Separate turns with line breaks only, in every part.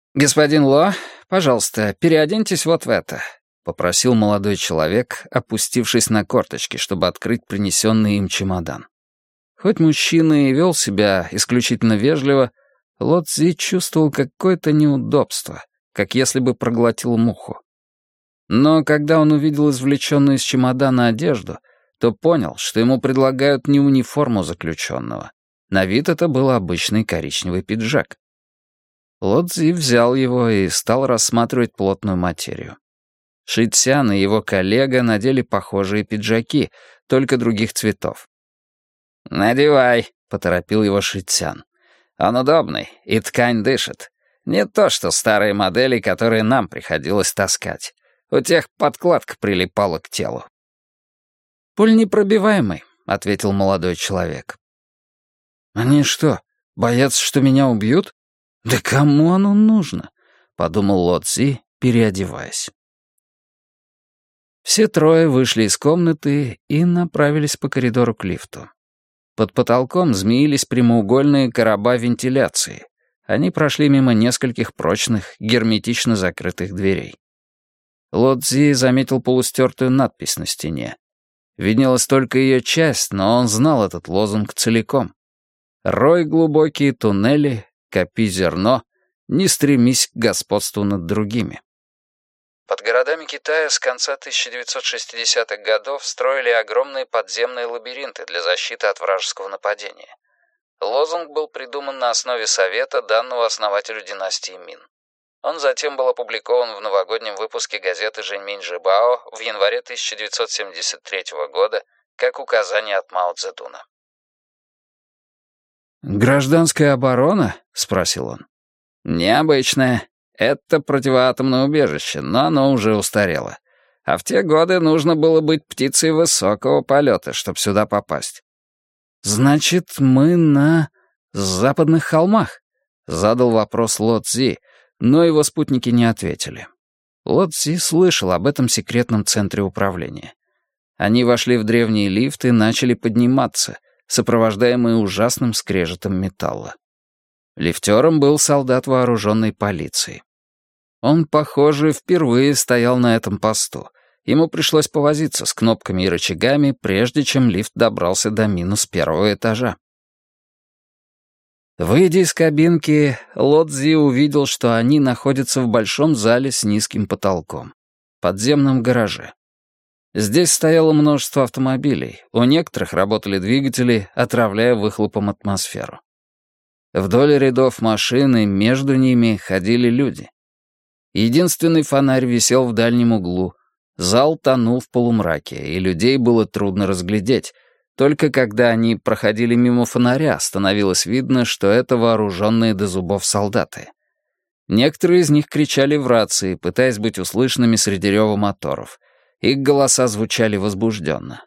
«Господин Ло, пожалуйста, переоденьтесь вот в это», — попросил молодой человек, опустившись на корточки, чтобы открыть принесенный им чемодан. Хоть мужчина и вел себя исключительно вежливо, Ло Цзи чувствовал какое-то неудобство, как если бы проглотил муху. Но когда он увидел извлеченную из чемодана одежду, то понял, что ему предлагают не униформу заключенного. На вид это был обычный коричневый пиджак. Ло Цзи взял его и стал рассматривать плотную материю. Ши Цян и его коллега надели похожие пиджаки, только других цветов. «Надевай», — поторопил его Ши Цян. «Он удобный, и ткань дышит. Не то, что старые модели, которые нам приходилось таскать. У тех подкладка прилипала к телу». «Пуленепробиваемый», — ответил молодой человек. «Они что, боятся, что меня убьют? Да кому оно нужно?» — подумал Ло Цзи, переодеваясь. Все трое вышли из комнаты и направились по коридору к лифту. Под потолком змеились прямоугольные короба вентиляции. Они прошли мимо нескольких прочных, герметично закрытых дверей. Ло Цзи заметил полустертую надпись на стене. Виднелась только ее часть, но он знал этот лозунг целиком. «Рой глубокие туннели, копи зерно, не стремись к господству над другими». Под городами Китая с конца 1960-х годов строили огромные подземные лабиринты для защиты от вражеского нападения. Лозунг был придуман на основе совета, данного основателю династии Мин. Он затем был опубликован в новогоднем выпуске газеты «Жэньминь Жибао» в январе 1973 года как указание от Мао Цзэдуна. «Гражданская оборона?» — спросил он. «Необычная. Это противоатомное убежище, но оно уже устарело. А в те годы нужно было быть птицей высокого полета, чтобы сюда попасть». «Значит, мы на западных холмах?» — задал вопрос Ло Цзи, но его спутники не ответили. Ло Цзи слышал об этом секретном центре управления. Они вошли в древний лифт и начали подниматься, сопровождаемые ужасным скрежетом металла. Лифтером был солдат вооруженной полиции. Он, похоже, впервые стоял на этом посту. Ему пришлось повозиться с кнопками и рычагами, прежде чем лифт добрался до -1 этажа. Выйдя из кабинки, Ло Цзи увидел, что они находятся в большом зале с низким потолком, подземном гараже. Здесь стояло множество автомобилей, у некоторых работали двигатели, отравляя выхлопом атмосферу. Вдоль рядов машин и между ними ходили люди. Единственный фонарь висел в дальнем углу. Зал тонул в полумраке, и людей было трудно разглядеть. Только когда они проходили мимо фонаря, становилось видно, что это вооруженные до зубов солдаты. Некоторые из них кричали в рации, пытаясь быть услышанными среди рева моторов. Их голоса звучали возбужденно.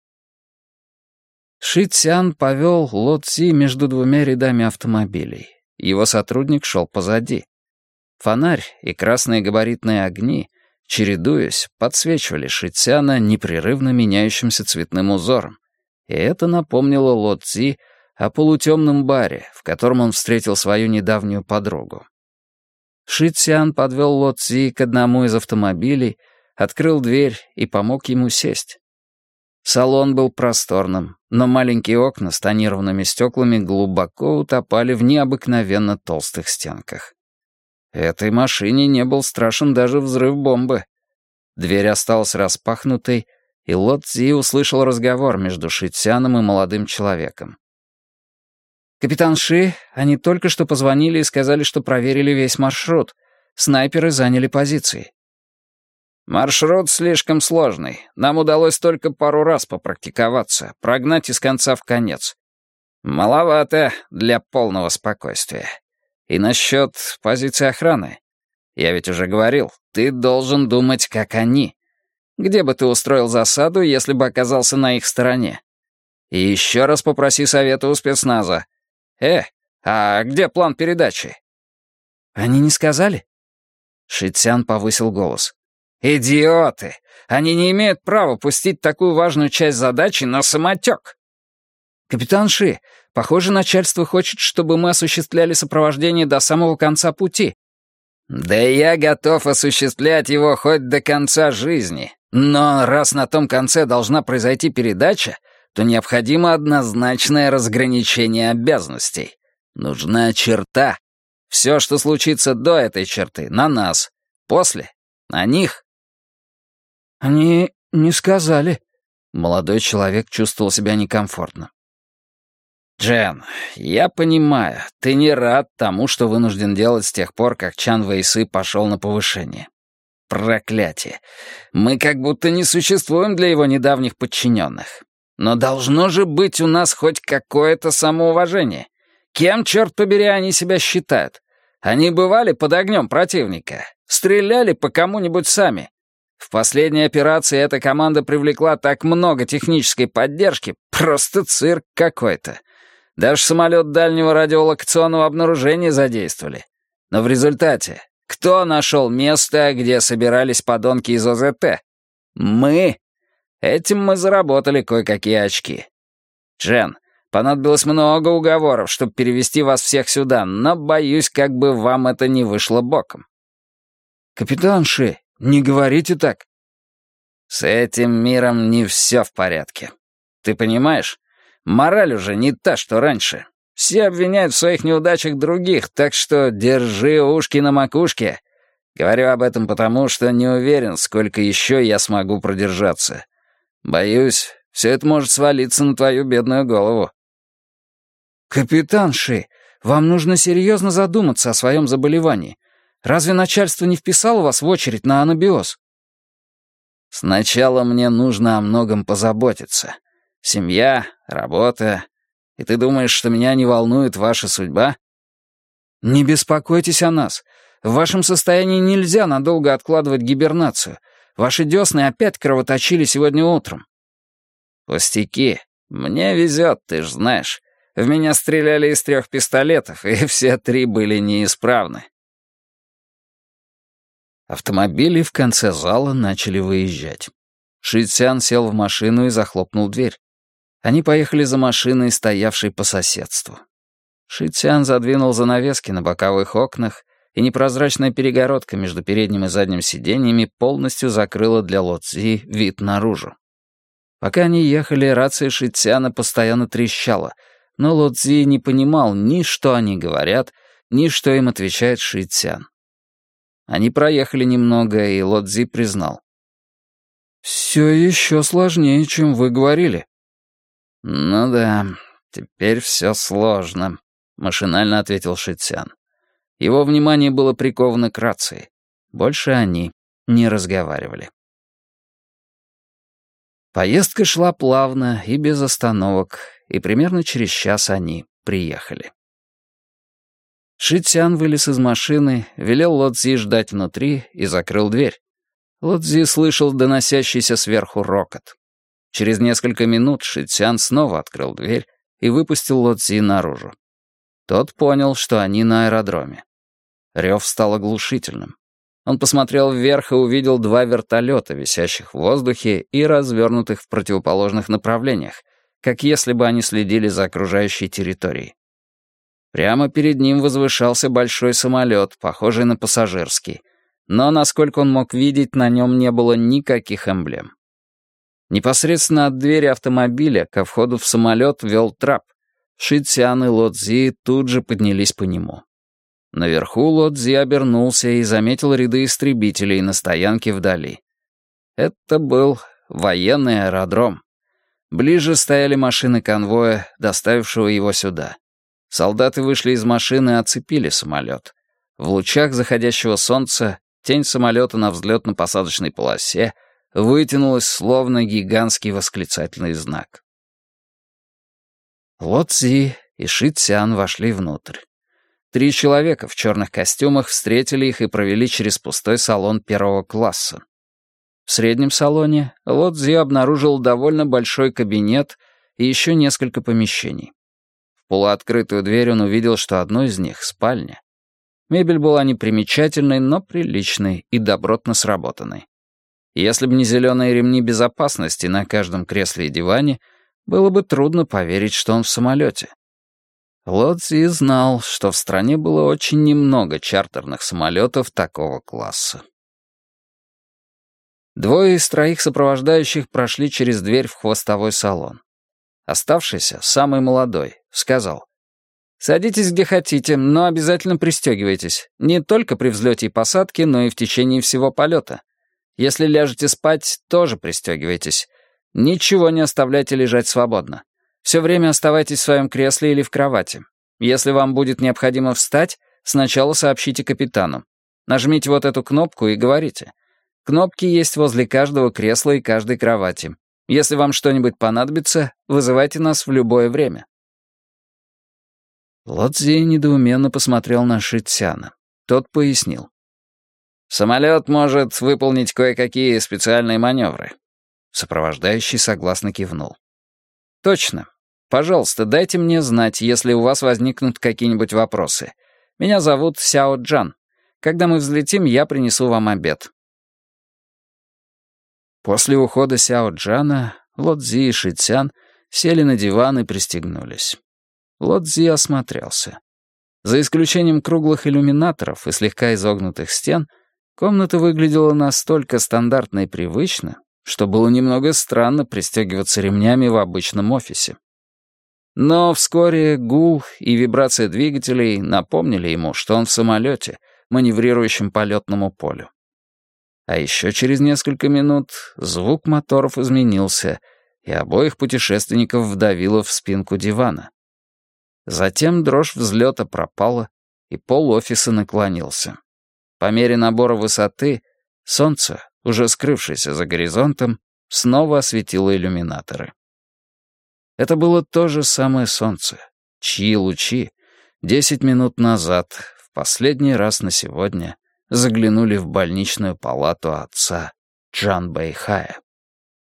Ши Цян повел Ло Цзи между двумя рядами автомобилей. Его сотрудник шел позади. Фонарь и красные габаритные огни, чередуясь, подсвечивали Ши Цяна непрерывно меняющимся цветным узором. И это напомнило Ло Цзи о полутемном баре, в котором он встретил свою недавнюю подругу. Ши Цян подвел Ло Цзи к одному из автомобилей, открыл дверь и помог ему сесть. Салон был просторным, но маленькие окна с тонированными стеклами глубоко утопали в необыкновенно толстых стенках. Этой машине не был страшен даже взрыв бомбы. Дверь осталась распахнутой, и Ло Цзи услышал разговор между Ши Цяном и молодым человеком. «Капитан Ши, они только что позвонили и сказали, что проверили весь маршрут. Снайперы заняли позиции». «Маршрут слишком сложный. Нам удалось только пару раз попрактиковаться, прогнать из конца в конец. Маловато для полного спокойствия. И насчет позиции охраны. Я ведь уже говорил, ты должен думать, как они. Где бы ты устроил засаду, если бы оказался на их стороне? И еще раз попроси совета у спецназа. А где план передачи?» «Они не сказали?» Ши Цян повысил голос. «Идиоты! Они не имеют права пустить такую важную часть задачи на самотек!» «Капитан Ши, похоже, начальство хочет, чтобы мы осуществляли сопровождение до самого конца пути». «Да я готов осуществлять его хоть до конца жизни. Но раз на том конце должна произойти передача, то необходимо однозначное разграничение обязанностей. Нужна черта. Все, что случится до этой черты, на нас. После — на них».
«Они не сказали».
Молодой человек чувствовал себя некомфортно. «Джен, я понимаю, ты не рад тому, что вынужден делать с тех пор, как Чан Вэйсы пошел на повышение. Проклятие. Мы как будто не существуем для его недавних подчиненных. Но должно же быть у нас хоть какое-то самоуважение. Кем, черт побери, они себя считают? Они бывали под огнем противника, стреляли по кому-нибудь сами. В последней операции эта команда привлекла так много технической поддержки, просто цирк какой-то. Даже самолет дальнего радиолокационного обнаружения задействовали. Но в результате, кто нашел место, где собирались подонки из ОЗТ? Мы. Этим мы заработали кое-какие очки. Джен, понадобилось много уговоров, чтобы перевести вас всех сюда, но, боюсь, как бы вам это не вышло боком.
«Капитан Ши, не говорите так».
С этим миром не все в порядке. Ты понимаешь? Мораль уже не та, что раньше. Все обвиняют в своих неудачах других, так что держи ушки на макушке. Говорю об этом потому, что не уверен, сколько еще я смогу продержаться. Боюсь, все это может свалиться на твою бедную голову.
«Капитан Ши, вам нужно серьезно задуматься о своем заболевании. Разве начальство не вписало вас в очередь на анабиоз?»
«Сначала мне нужно о многом позаботиться. Семья, работа. И ты думаешь, что меня не волнует ваша судьба?»
«Не беспокойтесь о нас. В вашем состоянии нельзя надолго откладывать гибернацию. Ваши десны опять кровоточили сегодня утром».
«Пустяки. Мне везет, ты ж знаешь. В меня стреляли из 3 пистолетов, и все 3 были неисправны». Автомобили в конце зала начали выезжать. Ши Цзян сел в машину и захлопнул дверь. Они поехали за машиной, стоявшей по соседству. Ши Цзян задвинул занавески на боковых окнах, и непрозрачная перегородка между передним и задним сиденьями полностью закрыла для Ло Цзи вид наружу. Пока они ехали, рация Ши Цзяна постоянно трещала, но Ло Цзи не понимал ни что они говорят, ни что им отвечает Ши Цзян. Они проехали немного, и Ло Цзи признал.
«Все еще сложнее, чем вы говорили».
«Ну да, теперь все сложно», — машинально ответил Ши Цзян. Его внимание было приковано к рации. Больше они не разговаривали. Поездка шла плавно и без остановок, и примерно через час они приехали. Ши Цзян вылез из машины, велел Ло Цзи ждать внутри и закрыл дверь. Ло Цзи слышал доносящийся сверху рокот. Через несколько минут Ши Цзян снова открыл дверь и выпустил Ло Цзи наружу. Тот понял, что они на аэродроме. Рев стал оглушительным. Он посмотрел вверх и увидел 2 вертолета, висящих в воздухе и развернутых в противоположных направлениях, как если бы они следили за окружающей территорией. Прямо перед ним возвышался большой самолет, похожий на пассажирский, но, насколько он мог видеть, на нем не было никаких эмблем. Непосредственно от двери автомобиля ко входу в самолет вел трап. Ши Цзян и Ло Цзи тут же поднялись по нему. Наверху Ло Цзи обернулся и заметил ряды истребителей на стоянке вдали. Это был военный аэродром. Ближе стояли машины конвоя, доставившего его сюда. Солдаты вышли из машины и оцепили самолет. В лучах заходящего солнца тень самолета на взлетно-посадочной полосе вытянулась, словно гигантский восклицательный знак. Ло Цзи и Ши Цзян вошли внутрь. 3 человека в черных костюмах встретили их и провели через пустой салон 1-го класса. В среднем салоне Ло Цзи обнаружил довольно большой кабинет и еще несколько помещений. В полуоткрытую дверь он увидел, что одно из них — спальня. Мебель была непримечательной, но приличной и добротно сработанной. Если бы не зеленые ремни безопасности на каждом кресле и диване, было бы трудно поверить, что он в самолете. Лодзи знал, что в стране было очень немного чартерных самолетов такого класса. Двое из троих сопровождающих прошли через дверь в хвостовой салон. Оставшийся, самый молодой, сказал: «Садитесь где хотите, но обязательно пристегивайтесь. Не только при взлете и посадке, но и в течение всего полета. Если ляжете спать, тоже пристегивайтесь. Ничего не оставляйте лежать свободно. Все время оставайтесь в своем кресле или в кровати. Если вам будет необходимо встать, сначала сообщите капитану. Нажмите вот эту кнопку и говорите. Кнопки есть возле каждого кресла и каждой кровати. Если вам что-нибудь понадобится, вызывайте нас в любое время». Лодзи недоуменно посмотрел на Ши Цяна. Тот пояснил. «Самолет может выполнить кое-какие специальные маневры». Сопровождающий согласно кивнул. «Точно. Пожалуйста, дайте мне знать, если у вас возникнут какие-нибудь вопросы. Меня зовут Сяо Джан. Когда мы взлетим, я принесу вам обед». После ухода Сяо Джана Лодзи и Ши Цян сели на диван и пристегнулись. Лодзи осмотрелся. За исключением круглых иллюминаторов и слегка изогнутых стен, комната выглядела настолько стандартно и привычно, что было немного странно пристегиваться ремнями в обычном офисе. Но вскоре гул и вибрация двигателей напомнили ему, что он в самолете, маневрирующем по летному полю. А еще через несколько минут звук моторов изменился, и обоих путешественников вдавило в спинку дивана. Затем дрожь взлета пропала, и пол офиса наклонился. По мере набора высоты солнце, уже скрывшееся за горизонтом, снова осветило иллюминаторы. Это было то же самое солнце, чьи лучи 10 минут назад, в последний раз на сегодня, заглянули в больничную палату отца Джан Бэйхая.